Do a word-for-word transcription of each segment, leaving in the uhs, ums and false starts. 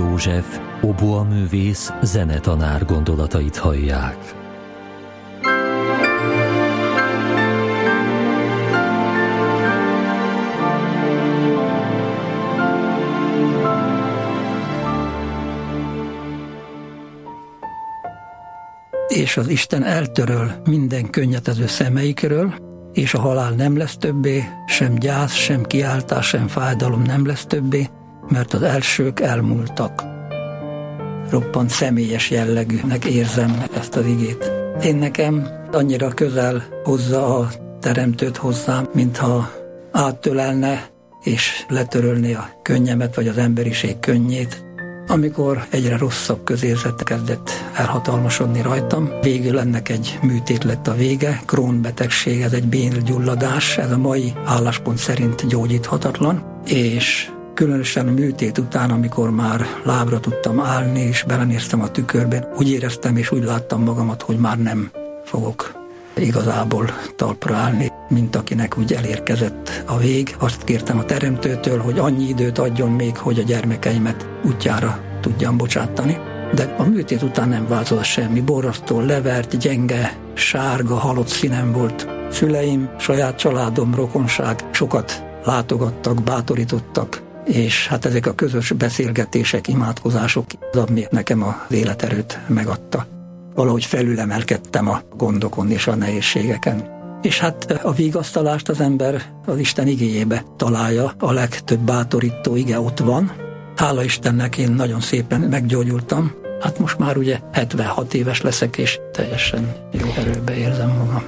József, oboaművész, zenetanár gondolatait hallják. És az Isten eltöröl minden könnyetező szemeikről, és a halál nem lesz többé, sem gyász, sem kiáltás, sem fájdalom nem lesz többé, mert az elsők elmúltak. Roppant személyes jellegűnek érzem ezt az igét. Én nekem annyira közel hozza a Teremtőt hozzám, mintha áttölelne és letörölné a könnyemet, vagy az emberiség könnyét. Amikor egyre rosszabb közérzet kezdett elhatalmasodni rajtam, végül ennek egy műtét lett a vége, Crohn-betegség, ez egy béngyulladás, ez a mai álláspont szerint gyógyíthatatlan, és különösen a műtét után, amikor már lábra tudtam állni, és belenéztem a tükörben, úgy éreztem és úgy láttam magamat, hogy már nem fogok igazából talpra állni, mint akinek úgy elérkezett a vég. Azt kértem a Teremtőtől, hogy annyi időt adjon még, hogy a gyermekeimet útjára tudjam bocsátani. De a műtét után nem változott semmi. Borrasztó, levert, gyenge, sárga, halott színem volt. Szüleim, saját családom, rokonság sokat látogattak, bátorítottak, és hát ezek a közös beszélgetések, imádkozások, az, ami nekem az életerőt megadta. Valahogy felülemelkedtem a gondokon és a nehézségeken. És hát a vigasztalást az ember az Isten igéjébe találja, a legtöbb bátorító ige ott van. Hála Istennek én nagyon szépen meggyógyultam. Hát most már ugye hetvenhat éves leszek, és teljesen jó erőbe érzem magam.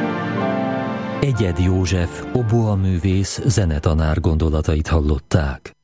Egyed József, oboaművész, zenetanár gondolatait hallották.